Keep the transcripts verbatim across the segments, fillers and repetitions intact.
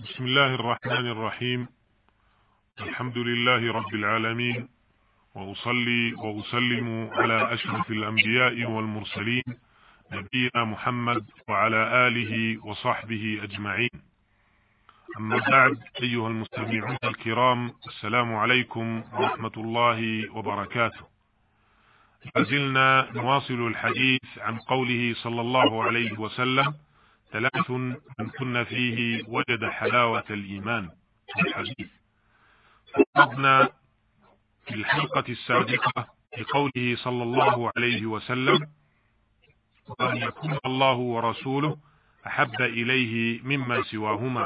بسم الله الرحمن الرحيم. الحمد لله رب العالمين، وأصلي وأسلم على أشرف الأنبياء والمرسلين نبينا محمد وعلى آله وصحبه أجمعين. أما بعد، أيها المستمعون الكرام، السلام عليكم ورحمة الله وبركاته. لازلنا نواصل الحديث عن قوله صلى الله عليه وسلم: ثلاث من كن فيه وجد حلاوة الإيمان. الحديث فقدنا في الحلقة السابقة بقوله صلى الله عليه وسلم: وأن يكون الله ورسوله أحب إليه مما سواهما.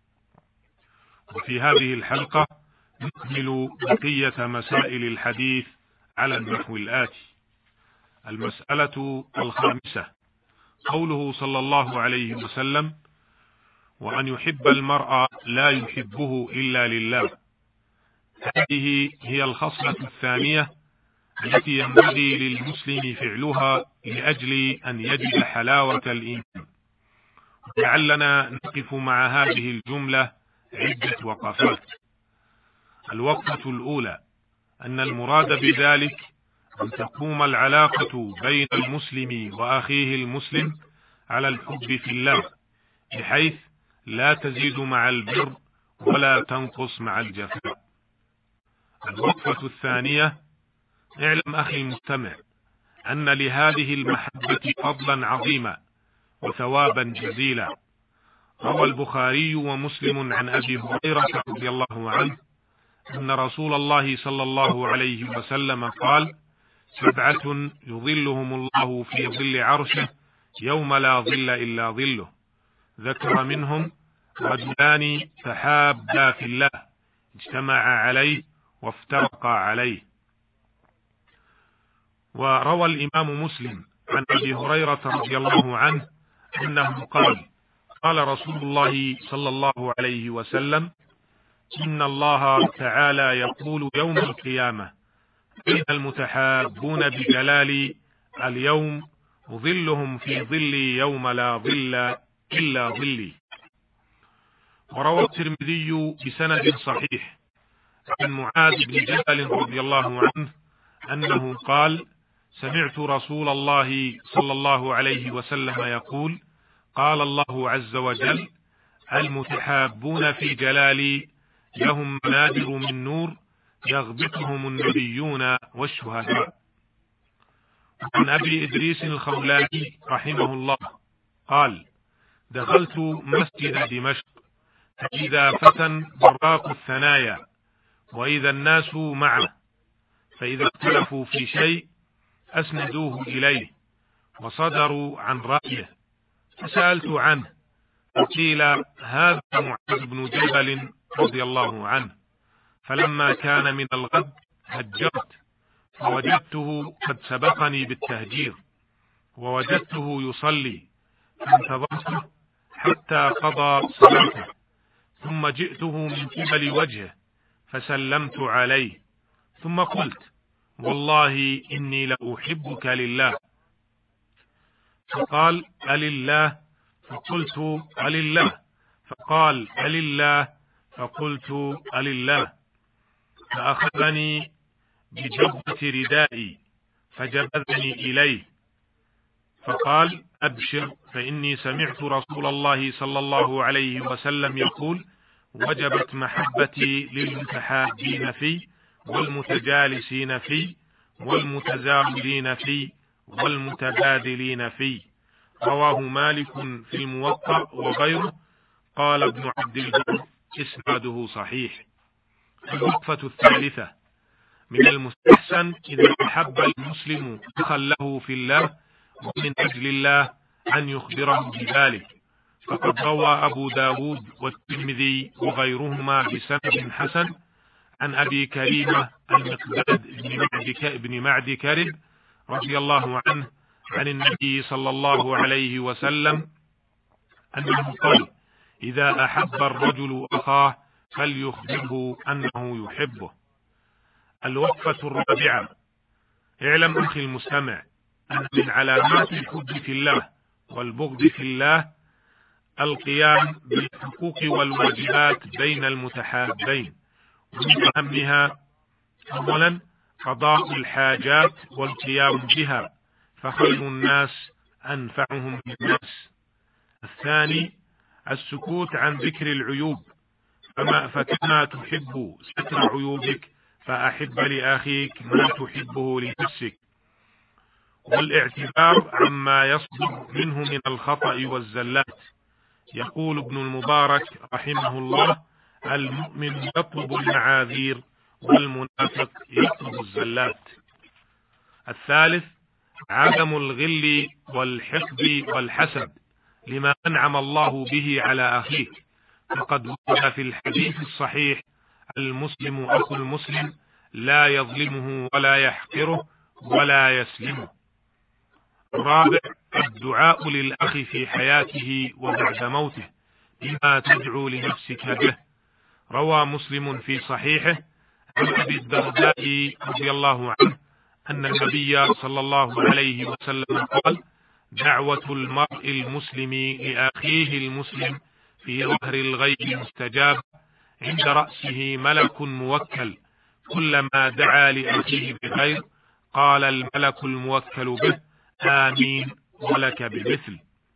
وفي هذه الحلقة نكمل بقية مسائل الحديث على النحو الآتي. المسألة الخامسة قوله صلى الله عليه وسلم: وأن يحب المرء لا يحبه إلا لله. هذه هي الخصلة الثانية التي ينبغي للمسلم فعلها لأجل أن يجد حلاوة الإيمان. لعلنا نقف مع هذه الجملة عدة وقفات. الوقفة الأولى أن المراد بذلك أن تقوم العلاقة بين المسلم وأخيه المسلم على الحب في الله، بحيث لا تزيد مع البر ولا تنقص مع الجفاء. الوقفة الثانية: اعلم أخي المستمع أن لهذه المحبة فضلا عظيما وثوابا جزيلا. روى البخاري ومسلم عن أبي هريرة رضي الله عنه أن رسول الله صلى الله عليه وسلم قال: سبعة يظلهم الله في ظل عرشه يوم لا ظل إلا ظله. ذكر منهم: رجلان تحابا في الله اجتمعا عليه وافترقا عليه. وروى الإمام مسلم عن أبي هريرة رضي الله عنه أنه قال: قال رسول الله صلى الله عليه وسلم: إن الله تعالى يقول يوم القيامة: بين المتحابون بجلالي اليوم ظلهم في ظلي يوم لا ظل إلا ظلي. وروى الترمذي بسند صحيح عن معاذ بن جبل رضي الله عنه أنه قال: سمعت رسول الله صلى الله عليه وسلم يقول: قال الله عز وجل: المتحابون في جلالي لهم منابر من نور يغبطهم النبيون والشهداء. عن أبي إدريس الخولاني رحمه الله قال: دخلت مسجد دمشق فإذا فتى براق الثنايا وإذا الناس معه، فإذا اختلفوا في شيء أسندوه إليه وصدروا عن رأيه، فسألت عنه فقيل: هذا معاذ بن جبل رضي الله عنه. فلما كان من الغد هجرت فوجدته قد سبقني بالتهجير، ووجدته يصلي فانتظرته حتى قضى صلاته، ثم جئته من قبل وجهه فسلمت عليه، ثم قلت: والله إني لأحبك لله. فقال: ألله؟ فقلت: ألله؟ فقال: ألله؟ فقلت: ألله؟ فأخذني بجبة ردائي فجبذني إليه فقال: أبشر، فإني سمعت رسول الله صلى الله عليه وسلم يقول: وجبت محبتي للمتحابين فيه والمتجالسين فيه والمتزاورين فيه والمتبادلين فيه. رواه مالك في الموطأ وغيره. قال ابن عبد البر: إسناده صحيح. الوقفة الثالثة: من المستحسن إذا أحب المسلم أخا له في الله ومن أجل الله أن يخبره بذلك. فقد روى أبو داود والترمذي وغيرهما بسند حسن عن أبي كريمة المقداد بن معد كرب رضي الله عنه عن النبي صلى الله عليه وسلم أنه قال: إذا أحب الرجل أخاه فليخبره أنه يحبه. الوقفة الرابعة: اعلم أخي المستمع أن من علامات الحب في الله والبغض في الله القيام بالحقوق والواجبات بين المتحابين، ومن أهمها أولا قضاء الحاجات والقيام بها، فخير الناس أنفعهم للناس. الثاني السكوت عن ذكر العيوب، فما فكما تحب ستر عيوبك فأحب لأخيك ما تحبه لنفسك. والاعتذار عما يصدر منه من الخطأ والزلات. يقول ابن المبارك رحمه الله: المؤمن يطلب المعاذير والمنافق يطلب الزلات. الثالث عدم الغل والحقد والحسد لما أنعم الله به على أخيك، فقد ورد في الحديث الصحيح: المسلم أخو المسلم لا يظلمه ولا يحقره ولا يسلمه. الرابع الدعاء للأخ في حياته وبعد موته بما تدعو لنفسك به. روى مسلم في صحيحه عن أبي الدرداء رضي الله عنه أن النبي صلى الله عليه وسلم قال: دعوة المرء المسلم لأخيه المسلم في ظهر الغيب مستجاب، عند رأسه ملك موكل، كلما دعا لأخيه بخير قال الملك الموكل به: آمين ولك بمثل.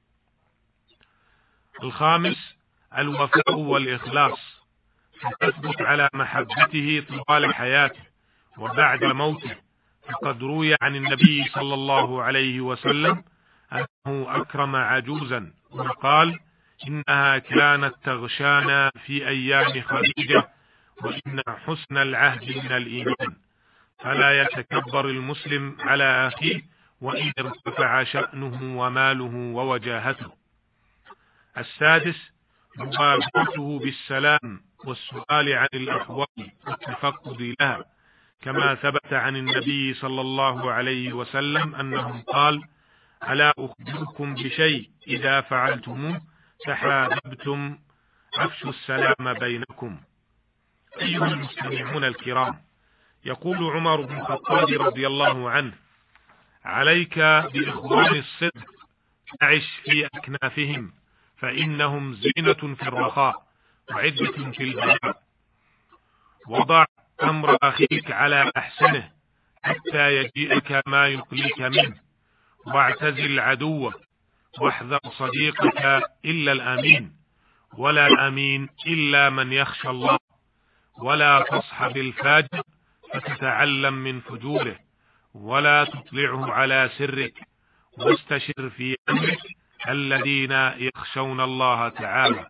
الخامس الوفاء والإخلاص، فتثبت على محبته طوال حياته وبعد موته، فقد روي عن النبي صلى الله عليه وسلم أنه أكرم عجوزا وقال: إنها كانت تغشانا في أيام خديجة، وإن حسن العهد من الإيمان، فلا يتكبر المسلم على أخيه وإن ارتفع شأنه وماله ووجاهته. السادس مبادرته بالسلام والسؤال عن الأحوال والتفقد لها، كما ثبت عن النبي صلى الله عليه وسلم أنه قال: ألا أخبركم بشيء إذا فعلتموه تحاببتم، أفشوا السلام بينكم. أيها المستمعون الكرام، يقول عمر بن الخطاب رضي الله عنه: عليك بإخوان الصدق، تعش في أكنافهم، فإنهم زينة في الرخاء وعدة في البلاء. وضع أمر أخيك على أحسنه حتى يجيئك ما يقليك منه، واعتزل عدوك، واحذر صديقك إلا الأمين، ولا الأمين إلا من يخشى الله، ولا تصحب الفاجر فتتعلم من فجوره، ولا تطلعه على سرك، واستشر في أمرك الذين يخشون الله تعالى.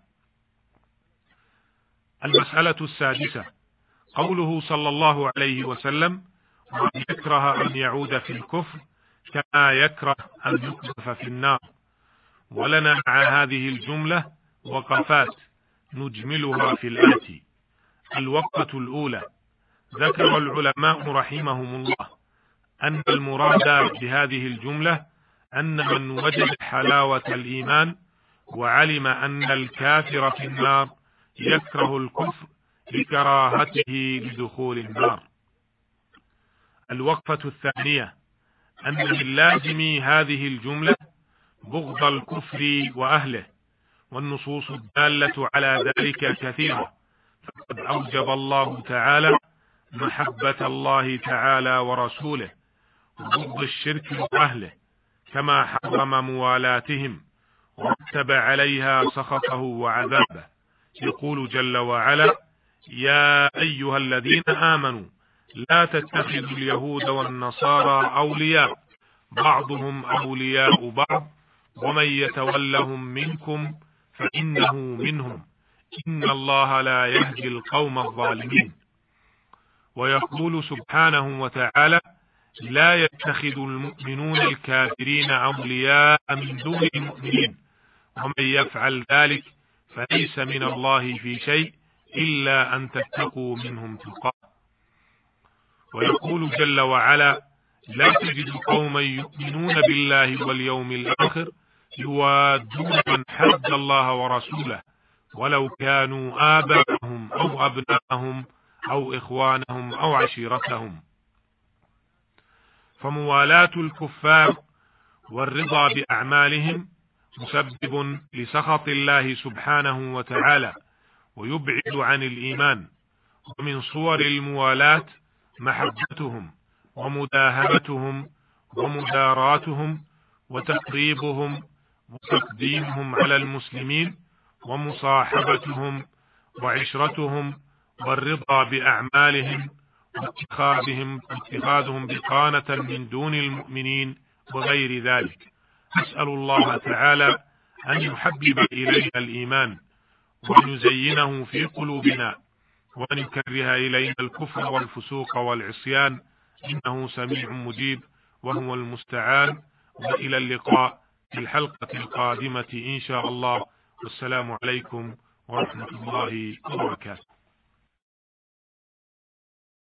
المسألة السادسة قوله صلى الله عليه وسلم: وأن يكره أن يعود في الكفر كما يكره أن يقذف في النار. ولنا مع هذه الجملة وقفات نجملها في الآتي. الوقفة الأولى: ذكر العلماء رحمهم الله أن المراد بهذه الجملة أن من وجد حلاوة الإيمان وعلم أن الكافر في النار يكره الكفر لكراهته لدخول النار. الوقفة الثانية: أن من لازم هذه الجملة بغض الكفر وأهله، والنصوص الدالة على ذلك كثيرة، فقد أوجب الله تعالى محبة الله تعالى ورسوله وبغض الشرك وأهله، كما حرم موالاتهم ورتب عليها سخطه وعذابه. يقول جل وعلا: يا أيها الذين آمنوا لا تتخذوا اليهود والنصارى أولياء بعضهم أولياء بعض ومن يتولهم منكم فإنه منهم إن الله لا يهدي القوم الظالمين. ويقول سبحانه وتعالى: لا يتخذ المؤمنون الكافرين أولياء من دون المؤمنين ومن يفعل ذلك فليس من الله في شيء إلا أن تتقوا منهم تقاه. ويقول جل وعلا: لا تجد قوما يؤمنون بالله واليوم الآخر يوادون من حد الله ورسوله ولو كانوا آباءهم أو أبناءهم أو إخوانهم أو عشيرتهم. فموالاة الكفار والرضا بأعمالهم مسبب لسخط الله سبحانه وتعالى ويبعد عن الإيمان. ومن صور الموالاة محبتهم ومداهنتهم ومداراتهم وتقريبهم وتقديمهم على المسلمين ومصاحبتهم وعشرتهم والرضا بأعمالهم واتخاذهم اتخاذهم بطانة من دون المؤمنين وغير ذلك. أسأل الله تعالى أن يحبب إلينا الإيمان وأن يزينه في قلوبنا وأن يكره إلينا الكفر والفسوق والعصيان، إنه سميع مجيب وهو المستعان. وإلى اللقاء في الحلقة القادمة إن شاء الله، والسلام عليكم ورحمة الله وبركاته.